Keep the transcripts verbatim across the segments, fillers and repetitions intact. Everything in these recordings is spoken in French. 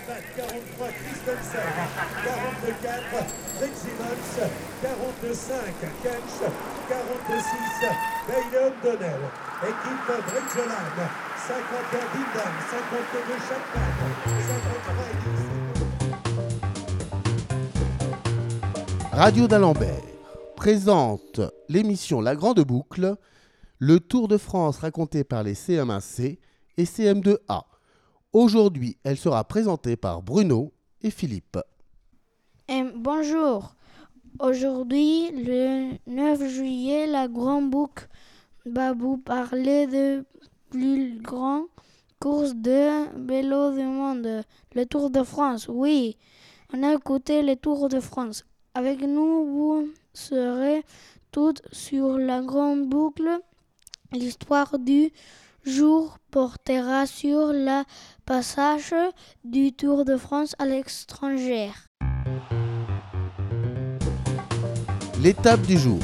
quarante-trois, Christensen, quarante-quatre, Fitzsimmons, quarante-cinq, Kench, quarante-six, Bailey O'Donnell, équipe Bridgeland, cinquante et un, Bindam, cinquante-deux, Chapman, cinquante-trois, Radio d'Alembert présente l'émission La Grande Boucle, le Tour de France raconté par les C M un C et C M deux A. Aujourd'hui, elle sera présentée par Bruno et Philippe. Et bonjour. Aujourd'hui, le neuf juillet, la Grande Boucle va vous parler de plus grande course de vélo du monde, le Tour de France. Oui, on a écouté le Tour de France. Avec nous, vous serez toutes sur la Grande Boucle. L'histoire du jour portera sur le passage du Tour de France à l'étranger. L'étape du jour.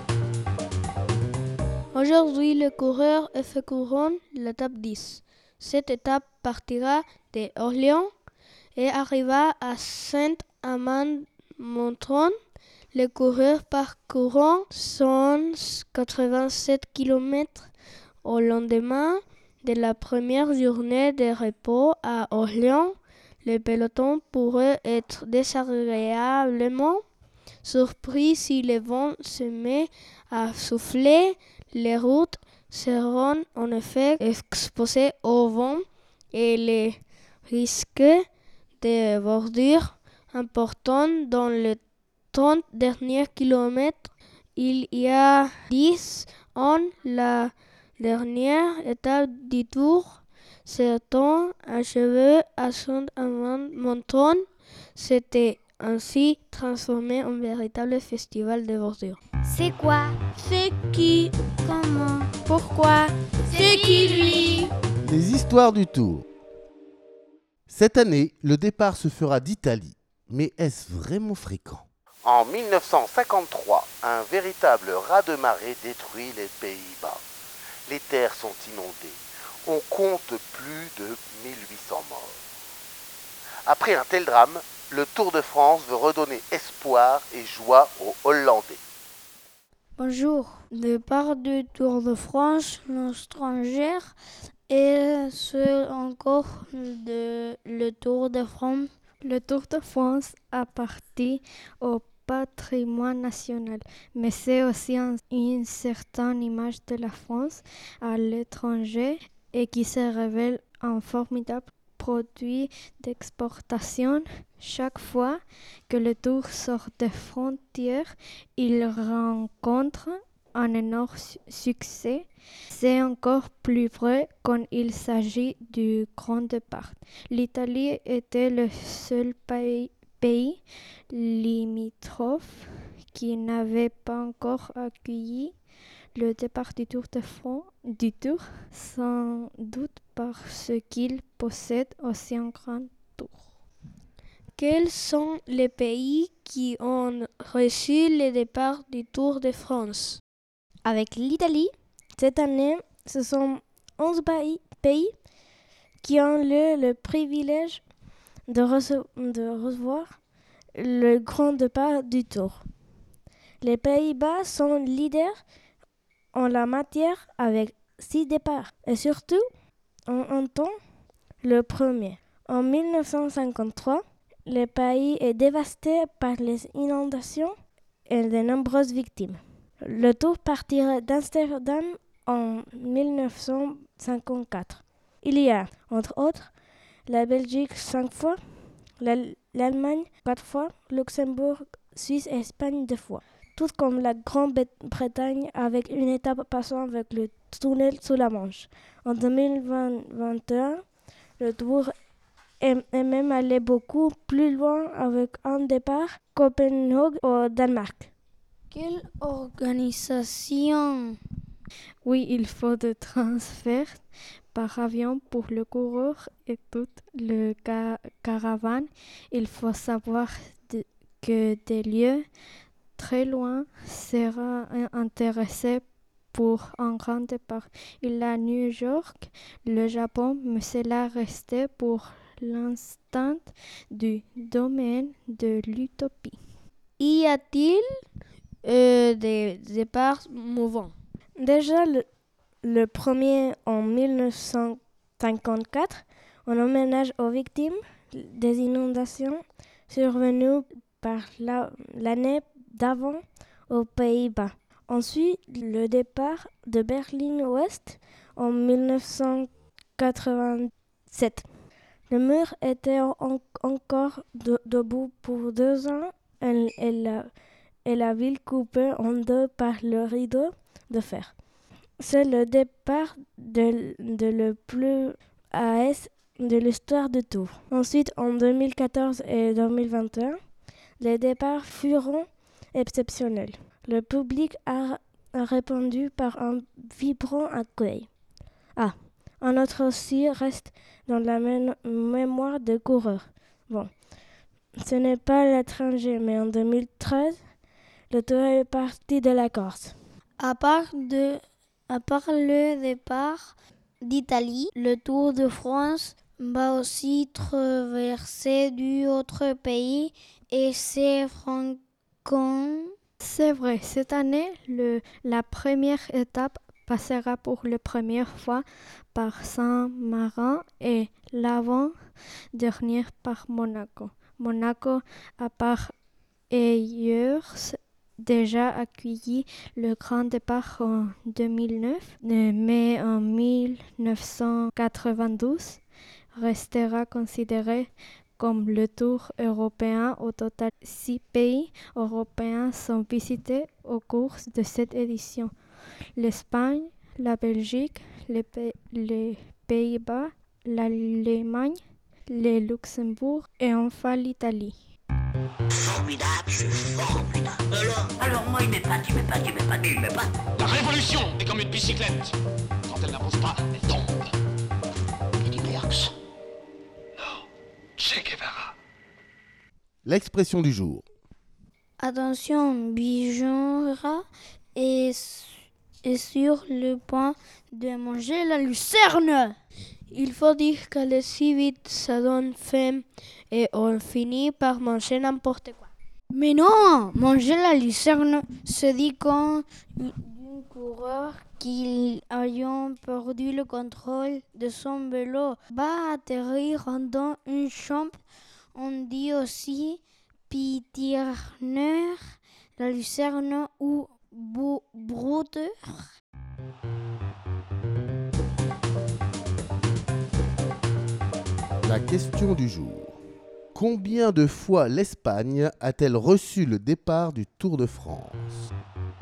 Aujourd'hui, le coureur effectueront l'étape dix. Cette étape partira d'Orléans et arriva à Saint-Amand-Montrond. Les coureurs parcourront cent quatre-vingt-sept kilomètres au lendemain de la première journée de repos à Orléans. Le peloton pourrait être désagréablement surpris si le vent se met à souffler. Les routes seront en effet exposées au vent et les risques de bordures importants dans les trente derniers kilomètres. Il y a dix ans, la dernière étape du Tour s'étant achevée à Saint-Amand-Montrond, s'était ainsi transformé en véritable festival de bordures. C'est quoi? C'est qui? Comment? Pourquoi? C'est qui lui? Les histoires du Tour. Cette année, le départ se fera d'Italie. Mais est-ce vraiment fréquent ? En dix-neuf cent cinquante-trois, un véritable raz-de-marée détruit les Pays-Bas. Les terres sont inondées. On compte plus de mille huit cents morts. Après un tel drame, le Tour de France veut redonner espoir et joie aux Hollandais. Bonjour. Départ du Tour de France, l'étranger et c'est encore de, le Tour de France. Le Tour de France appartient au patrimoine national, mais c'est aussi un, une certaine image de la France à l'étranger et qui se révèle un formidable produit d'exportation. Chaque fois que le Tour sort des frontières, il rencontre un énorme succès. C'est encore plus vrai quand il s'agit du grand départ. L'Italie était le seul pays, pays limitrophe qui n'avait pas encore accueilli le départ du Tour de France, du Tour, sans doute parce qu'il possède aussi un grand tour. Quels sont les pays qui ont reçu le départ du Tour de France? Avec l'Italie, cette année, ce sont onze pays qui ont eu le privilège de, rece- de recevoir le grand départ du Tour. Les Pays-Bas sont leaders en la matière avec six départs et surtout en un temps le premier. En dix-neuf cent cinquante-trois, le pays est dévasté par les inondations et de nombreuses victimes. Le Tour partira d'Amsterdam en dix-neuf cent cinquante-quatre. Il y a, entre autres, la Belgique cinq fois, l'Allemagne quatre fois, Luxembourg, Suisse et Espagne deux fois. Tout comme la Grande-Bretagne avec une étape passant avec le tunnel sous la Manche. En deux mille vingt et un, le Tour est, est même allé beaucoup plus loin avec un départ Copenhague au Danemark. Quelle organisation! Oui, il faut des transferts par avion pour le coureur et toute le ca- caravane. Il faut savoir de, que des lieux très loin sera intéressé pour un grand départ. Il y a New York, le Japon, mais cela restait pour l'instant du domaine de l'utopie. Y a-t-il euh, des départs mouvants? Déjà, le, le premier en mille neuf cent cinquante-quatre, en hommage aux victimes des inondations survenues par la, l'année d'avant aux Pays-Bas. Ensuite, le départ de Berlin-Ouest en mille neuf cent quatre-vingt-sept. Le mur était en, encore de, debout pour deux ans et, et, la, et la ville coupée en deux par le rideau de fer. C'est le départ de, de le plus à est de l'histoire de Tours. Ensuite, en deux mille quatorze et deux mille vingt et un, les départs furent exceptionnels. Le public a, a répondu par un vibrant accueil. Ah, un autre aussi reste dans la mé- mémoire des coureurs. Bon, ce n'est pas l'étranger, mais en deux mille treize, le Tour est parti de la Corse. À part, de, à part le départ d'Italie, le Tour de France va aussi traverser d'autres pays et c'est franco. C'est vrai, cette année, le, la première étape passera pour la première fois par Saint-Marin et l'avant-dernière par Monaco. Monaco a par ailleurs déjà accueilli le grand départ en deux mille neuf, mais en mille neuf cent quatre-vingt-douze restera considéré comme le tour européen. Au total, six pays européens sont visités au cours de cette édition. L'Espagne, la Belgique, les, P- les Pays-Bas, l'Allemagne, le Luxembourg et enfin l'Italie. Formidable, c'est formidable. Alors, alors moi, il m'épate, il m'épate, il m'épate, il m'épate. La révolution est comme une bicyclette. Quand elle n'avance pas, elle tombe. Eddie Merckx. Non, Che Guevara. L'expression du jour. Attention, Bijonra est, est sur le point de manger la lucerne. Il faut dire qu'aller si vite, ça donne faim et on finit par manger n'importe quoi. Mais non, manger la lucerne se dit quand un coureur qui ayant perdu le contrôle de son vélo va atterrir dans une chambre. On dit aussi pitirneur, la lucerne ou bou- brouteur. La question du jour. Combien de fois l'Espagne a-t-elle reçu le départ du Tour de France?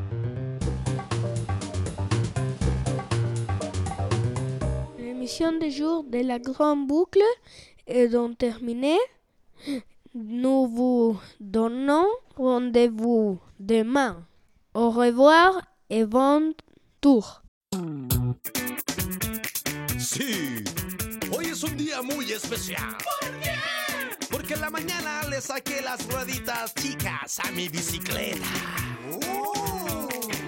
L'émission du jour de la grande boucle est donc terminée. Nous vous donnons rendez-vous demain. Au revoir et bon tour. Sí, hoy es un día muy especial. ¿Por qué? Porque en la mañana le saqué las rueditas chicas a mi bicicleta. Oh.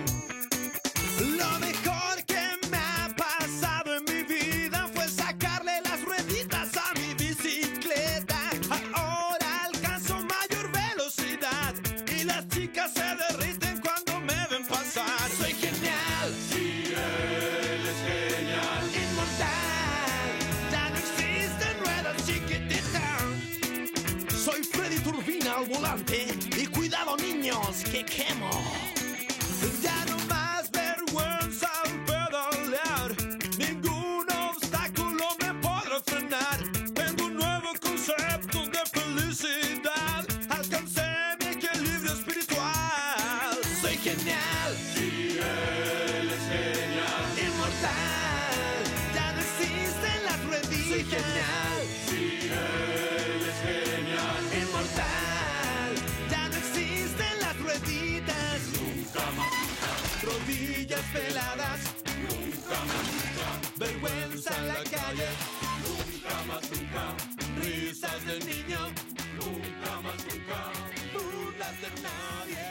Lo mejor que me ha pasado en mi vida fue sacarle las rueditas a mi bicicleta. Ahora alcanzo mayor velocidad y las chicas se derriten cuando me ven pasar. Soy genial. Sí, él es genial. Inmortal. Ya no existen ruedas chiquititas. Soy Freddy Turbina al volante y cuidado niños que quemo. Ya no más vergüenza al pedalear. Ningún obstáculo me podrá frenar. Tengo un nuevo concepto de felicidad. Alcancé mi equilibrio espiritual. Soy genial. Sí, él es genial. Inmortal. Ya no existen las rueditas. Soy genial. Sí, él es genial. Inmortal. Ya no existen las rueditas. Nunca más. Rodillas peladas. Nunca más, nunca. Vergüenza en la calle. Nunca más, nunca. Risas de niño. Nunca más, nunca. Burlas de nadie.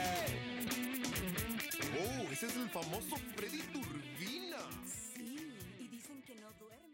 Oh, ese es el famoso Freddy Turbina. Sí, y dicen que no duerme.